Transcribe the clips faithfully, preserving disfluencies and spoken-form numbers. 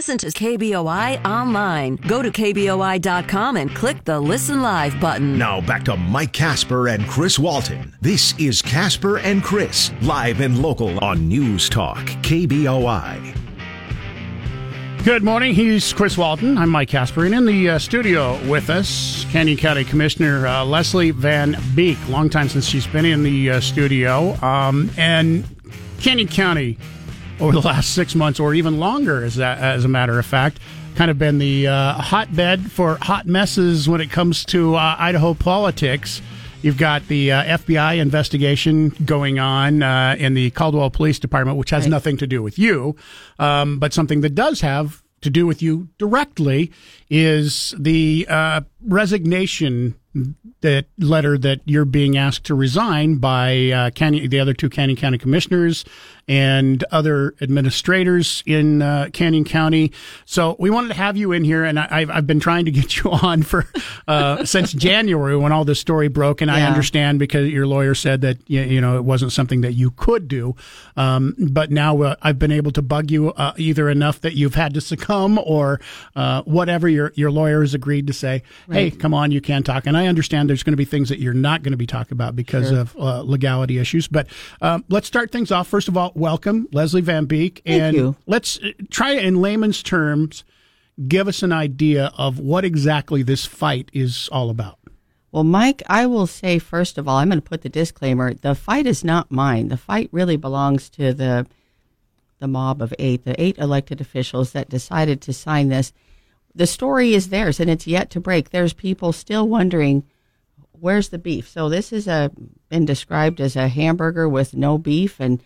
Listen to K B O I online. Go to K B O I dot com and click the Listen Live button. Now back to Mike Casper and Chris Walton. This is Casper and Chris, live and local on News Talk, K B O I. Good morning. He's Chris Walton. I'm Mike Casper. And in the uh, studio with us, Canyon County Commissioner uh, Leslie Van Beek. Long time since she's been in the uh, studio. Um, and Canyon County, over the last six months or even longer, as, that, as a matter of fact, kind of been the uh, hotbed for hot messes when it comes to uh, Idaho politics. You've got the uh, F B I investigation going on uh, in the Caldwell Police Department, which has right. nothing to do with you, um, but something that does have to do with you directly is the uh, resignation that letter that you're being asked to resign by uh, Canyon, the other two Canyon County commissioners and other administrators in uh, Canyon County. So we wanted to have you in here, and I, I've, I've been trying to get you on for uh, since January when all this story broke, and yeah. I understand because your lawyer said that you, you know it wasn't something that you could do. Um, but now uh, I've been able to bug you uh, either enough that you've had to succumb or uh, whatever your your lawyer has agreed to say, right. hey, come on, you can talk. And I understand there's going to be things that you're not going to be talking about because sure. of uh, legality issues. But um, let's start things off. First of all, welcome, Leslie Van Beek. Thank and you. Let's try in layman's terms, give us an idea of what exactly this fight is all about. Well, Mike, I will say, first of all, I'm going to put the disclaimer. The fight is not mine. The fight really belongs to the the mob of eight, the eight elected officials that decided to sign this. The story is theirs, and it's yet to break. There's people still wondering, where's the beef? So this has a, been described as a hamburger with no beef, and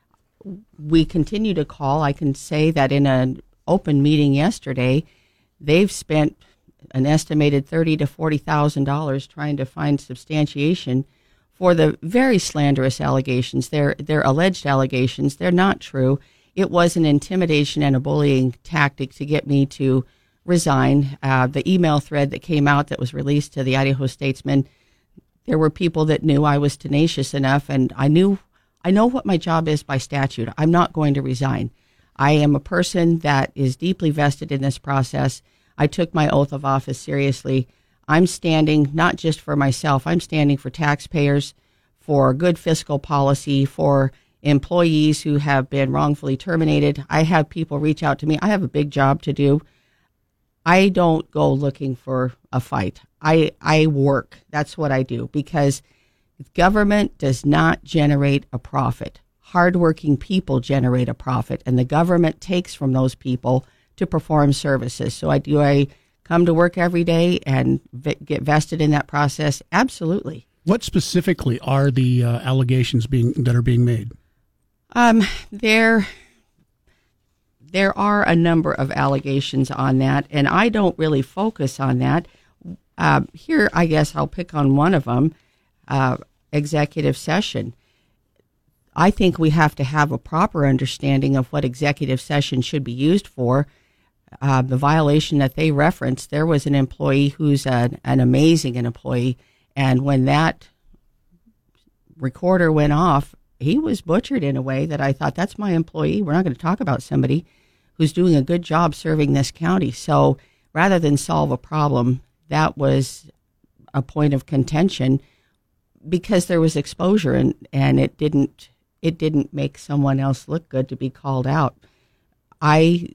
we continue to call. I can say that in an open meeting yesterday, they've spent an estimated thirty to forty thousand dollars trying to find substantiation for the very slanderous allegations. They're they're alleged allegations. They're not true. It was an intimidation and a bullying tactic to get me to resign. Uh, the email thread that came out that was released to the Idaho Statesman, there were people that knew I was tenacious enough, and I knew I know what my job is by statute. I'm not going to resign. I am a person that is deeply vested in this process. I took my oath of office seriously. I'm standing not just for myself. I'm standing for taxpayers, for good fiscal policy, for employees who have been wrongfully terminated. I have people reach out to me. I have a big job to do. I don't go looking for a fight. I, I work. That's what I do, because government does not generate a profit. Hardworking people generate a profit, and the government takes from those people to perform services. So I do I come to work every day and v- get vested in that process? Absolutely. What specifically are the uh, allegations being that are being made? Um, there, there are a number of allegations on that, and I don't really focus on that. Uh, here, I guess I'll pick on one of them, uh, executive session. I think we have to have a proper understanding of what executive session should be used for. Uh, the violation that they referenced, there was an employee who's an, an amazing employee, and when that recorder went off, he was butchered in a way that I thought, that's my employee. We're not going to talk about somebody who's doing a good job serving this county. So rather than solve a problem, that was a point of contention because there was exposure, and, and it didn't it didn't make someone else look good to be called out. I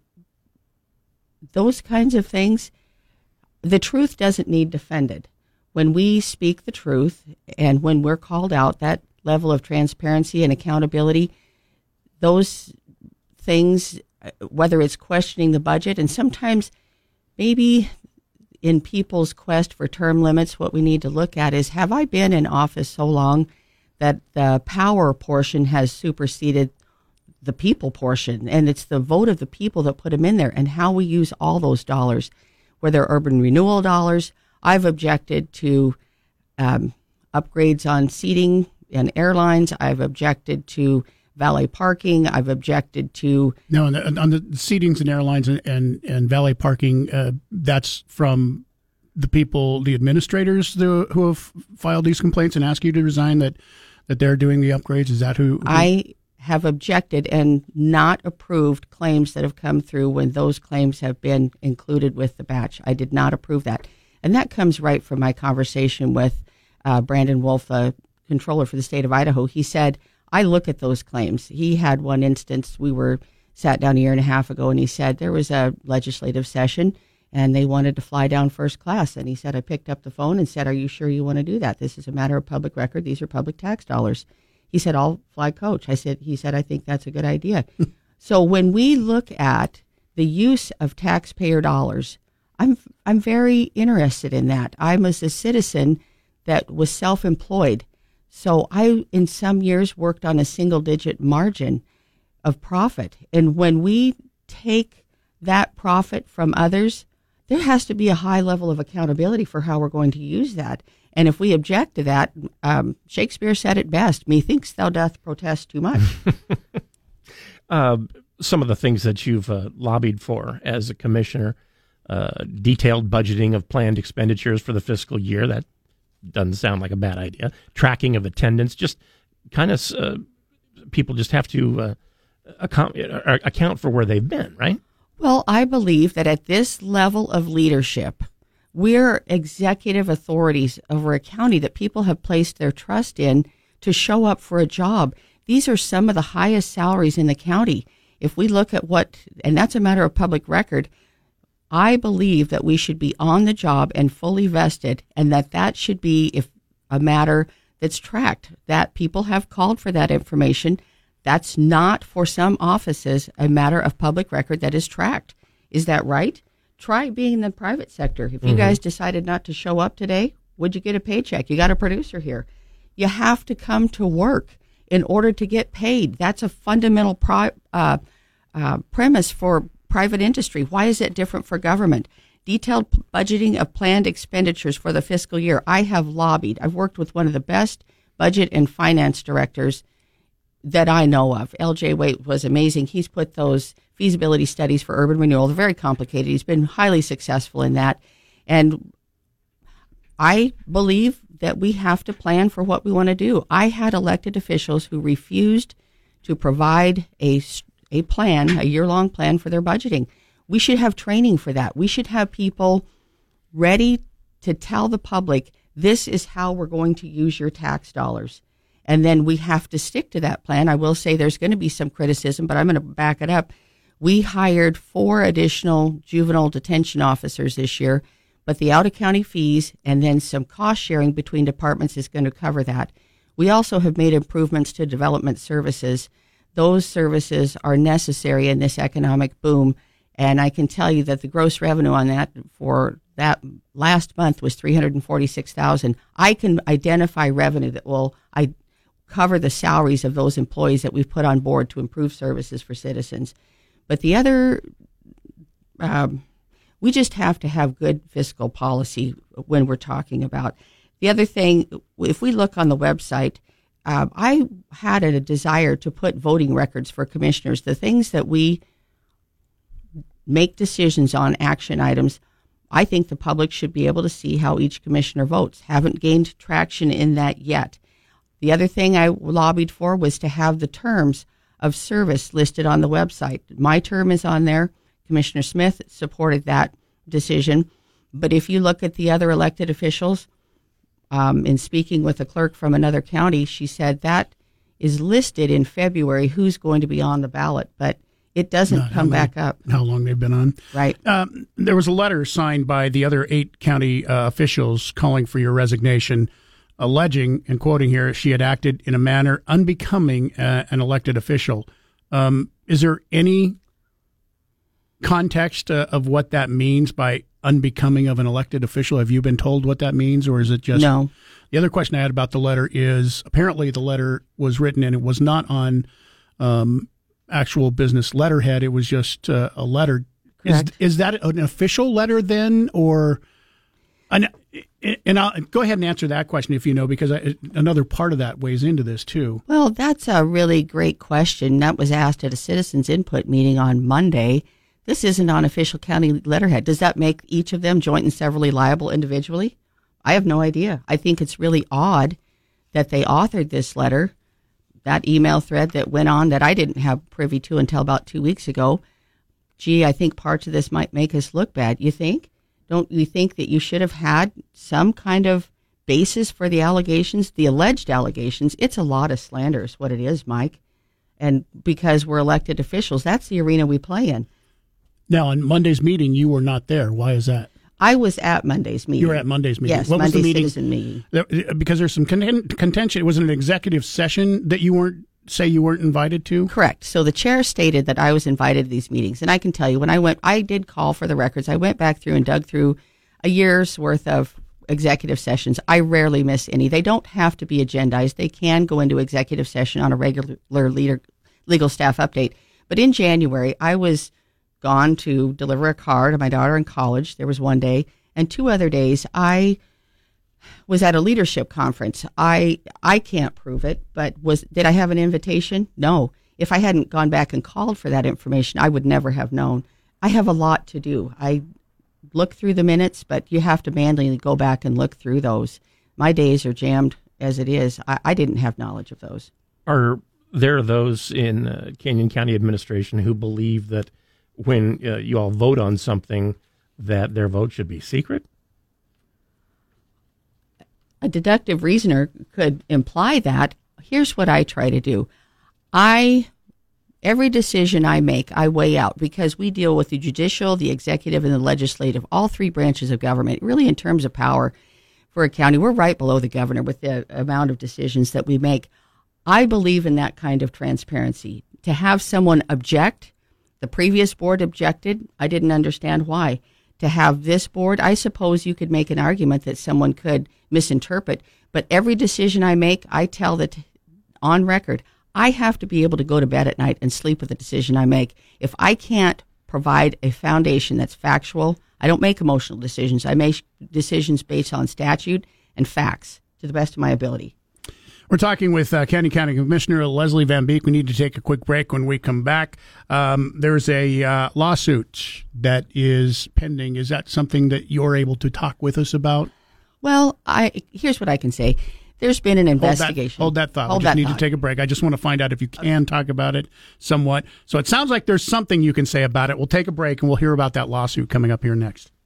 those kinds of things, the truth doesn't need defended. When we speak the truth and when we're called out, that level of transparency and accountability, those things, whether it's questioning the budget, and sometimes maybe in people's quest for term limits, what we need to look at is, have I been in office so long that the power portion has superseded the people portion? And it's the vote of the people that put them in there, and how we use all those dollars, whether urban renewal dollars. I've objected to um, upgrades on seating and airlines. I've objected to valet parking. I've objected to... No, on the, on the seatings and airlines and, and, and valet parking, uh, that's from the people, the administrators the, who have filed these complaints and asked you to resign, that, that they're doing the upgrades? Is that who, who... I have objected and not approved claims that have come through when those claims have been included with the batch. I did not approve that. And that comes right from my conversation with uh, Brandon Wolf, the controller for the state of Idaho. He said, I look at those claims. He had one instance, we were sat down a year and a half ago, and he said there was a legislative session and they wanted to fly down first class. And he said, I picked up the phone and said, are you sure you want to do that? This is a matter of public record. These are public tax dollars. He said, I'll fly coach. I said, he said, I think that's a good idea. So when we look at the use of taxpayer dollars, I'm I'm very interested in that. I'm as a citizen that was self-employed. So I, in some years, worked on a single-digit margin of profit. And when we take that profit from others, there has to be a high level of accountability for how we're going to use that. And if we object to that, um, Shakespeare said it best, methinks thou doth protest too much. uh, some of the things that you've uh, lobbied for as a commissioner, uh, detailed budgeting of planned expenditures for the fiscal year, that doesn't sound like a bad idea. Tracking of attendance, just kind of uh, people just have to uh, account, uh, account for where they've been, right? Well, I believe that at this level of leadership, we're executive authorities over a county that people have placed their trust in to show up for a job. These are some of the highest salaries in the county. If we look at what, and that's a matter of public record, I believe that we should be on the job and fully vested, and that that should be if a matter that's tracked, that people have called for that information. That's not, for some offices, a matter of public record that is tracked. Is that right? Try being in the private sector. If you mm-hmm. guys decided not to show up today, would you get a paycheck? You got a producer here. You have to come to work in order to get paid. That's a fundamental pri- uh, uh, premise for private industry. Why is it different for government? Detailed budgeting of planned expenditures for the fiscal year. I have lobbied. I've worked with one of the best budget and finance directors that I know of. L J Waite was amazing. He's put those feasibility studies for urban renewal. They're very complicated. He's been highly successful in that. And I believe that we have to plan for what we want to do. I had elected officials who refused to provide a, a plan, a year-long plan for their budgeting. We should have training for that. We should have people ready to tell the public, this is how we're going to use your tax dollars. And then we have to stick to that plan. I will say there's going to be some criticism, but I'm going to back it up. We hired four additional juvenile detention officers this year, but the out-of-county fees and then some cost sharing between departments is going to cover that. We also have made improvements to development services. Those services are necessary in this economic boom, and I can tell you that the gross revenue on that for that last month was three hundred forty-six thousand dollars. I can identify revenue that will I cover the salaries of those employees that we've put on board to improve services for citizens. But the other, um, we just have to have good fiscal policy when we're talking about. The other thing, if we look on the website, uh, I had a desire to put voting records for commissioners, the things that we make decisions on, action items. I think the public should be able to see how each commissioner votes. Haven't gained traction in that yet. The other thing I lobbied for was to have the terms of service listed on the website. My term is on there. Commissioner Smith supported that decision. But if you look at the other elected officials, um, in speaking with a clerk from another county, she said that is listed in February who's going to be on the ballot, but it doesn't Not come back up. How long they've been on. Right. Um, there was a letter signed by the other eight county uh, officials calling for your resignation, alleging, and quoting here, she had acted in a manner unbecoming uh, an elected official. Um, is there any context uh, of what that means by unbecoming of an elected official? Have you been told what that means, or is it just... No. The other question I had about the letter is, apparently the letter was written and it was not on um, actual business letterhead. It was just uh, a letter. Is, is that an official letter then, or... An, And I'll go ahead and answer that question if you know, because I, another part of that weighs into this too. Well, that's a really great question. That was asked at a citizens input meeting on Monday. This isn't on official county letterhead. Does that make each of them joint and severally liable individually? I have no idea. I think it's really odd that they authored this letter that email thread that went on that I didn't have privy to until about two weeks ago. Gee, I think parts of this might make us look bad. You think? Don't you think that you should have had some kind of basis for the allegations, the alleged allegations? It's a lot of slander is what it is, Mike. And because we're elected officials, that's the arena we play in. Now, on Monday's meeting, you were not there. Why is that? I was at Monday's meeting. You were at Monday's meeting. Yes, what Monday's was the meeting? citizen meeting. There, because there's some content, contention. It was an executive session that you weren't, say you weren't invited to? Correct. So the chair stated that I was invited to these meetings. And I can tell you, when I went, I did call for the records. I went back through and dug through a year's worth of executive sessions. I rarely miss any. They don't have to be agendized. They can go into executive session on a regular leader, legal staff update. But in January, I was gone to deliver a car to my daughter in college. There was one day. And two other days, I was at a leadership conference. I I can't prove it, but was did I have an invitation? No. If I hadn't gone back and called for that information, I would never have known. I have a lot to do. I look through the minutes, but you have to manually go back and look through those. My days are jammed as it is. I, I didn't have knowledge of those. Are there those in uh, Canyon County administration who believe that when uh, you all vote on something, that their vote should be secret? A deductive reasoner could imply that. Here's what I try to do. I, every decision I make, I weigh out, because we deal with the judicial, the executive, and the legislative, all three branches of government. Really, in terms of power for a county, we're right below the governor with the amount of decisions that we make. I believe in that kind of transparency. To have someone object, the previous board objected, I didn't understand why. To have this board, I suppose you could make an argument that someone could misinterpret, but every decision I make, I tell that on record, I have to be able to go to bed at night and sleep with the decision I make. If I can't provide a foundation that's factual, I don't make emotional decisions. I make decisions based on statute and facts to the best of my ability. We're talking with uh, Canyon County Commissioner Leslie Van Beek. We need to take a quick break. When we come back, um, there's a uh, lawsuit that is pending. Is that something that you're able to talk with us about? Well, I here's what I can say. There's been an investigation. Hold that, hold that thought. Hold we just that need thought. to take a break. I just want to find out if you can talk about it somewhat. So it sounds like there's something you can say about it. We'll take a break, and we'll hear about that lawsuit coming up here next.